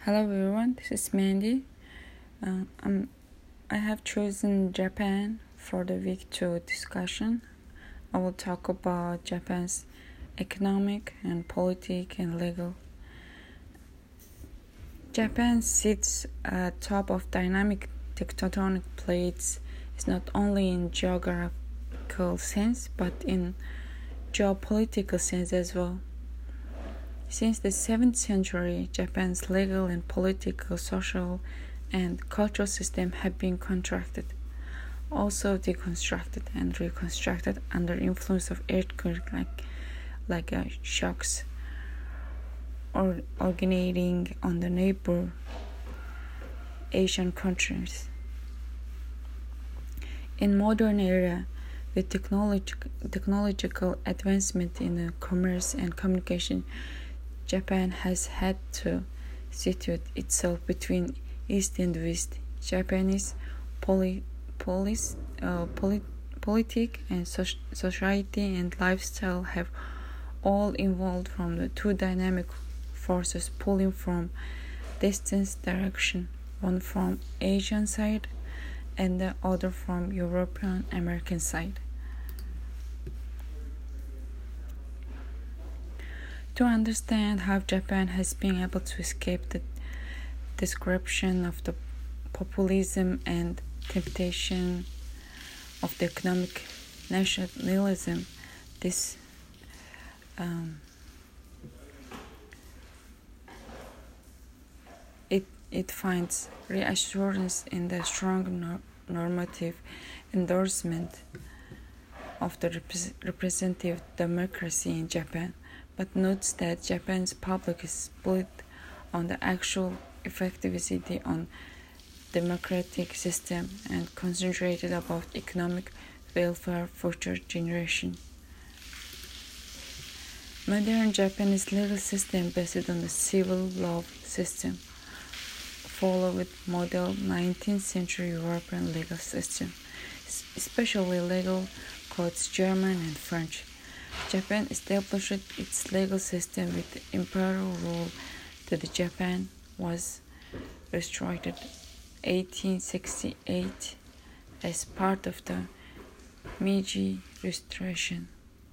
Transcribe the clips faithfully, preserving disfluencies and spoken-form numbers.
Hello everyone, this is Mandy. Uh, I'm, I have chosen Japan for the week two discussion. I will talk about Japan's economic and political and legal. Japan sits at top of dynamic tectonic plates is not only in geographical sense but in geopolitical sense as well. Since the seventh century, Japan's legal and political, social, and cultural system have been contracted, also deconstructed and reconstructed under influence of earthquake like, like uh, shocks, or originating on the neighbor Asian countries. In modern era, with technolog- technological advancement in uh, commerce and communication, Japan has had to situate itself between East and West. Japanese poli- police, uh, polit- politic and so- society and lifestyle have all evolved from the two dynamic forces pulling from distant direction, one from Asian side and the other from European American side. To understand how Japan has been able to escape the description of the populism and temptation of the economic nationalism, this um, it it finds reassurance in the strong nor- normative endorsement of the rep- representative democracy in Japan, but notes that Japan's public is split on the actual effectivity on democratic system and concentrated about economic welfare for future generation. Modern Japanese legal system based on the civil law system followed model nineteenth century European legal system, especially legal codes German and French. Japan established its legal system with imperial rule that Japan was restored eighteen sixty-eight as part of the Meiji Restoration.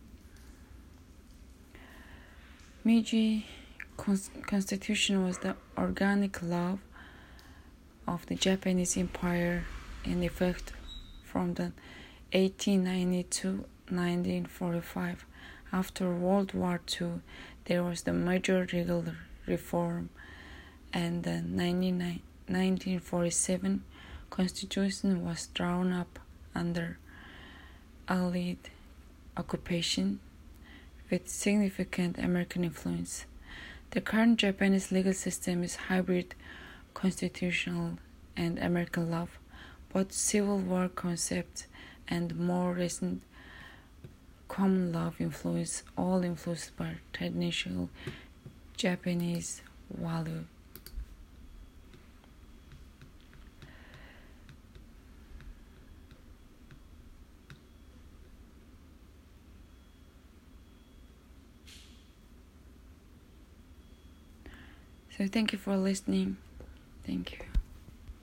Meiji Constitution was the organic law of the Japanese Empire in effect from the eighteen ninety-two to nineteen forty-five. After World War Two, there was the major legal reform, and the nineteen forty-seven Constitution was drawn up under Allied occupation with significant American influence. The current Japanese legal system is hybrid constitutional and American law, both Civil War concepts and more recent common law influence, all influenced by traditional Japanese value. So thank you for listening. Thank you.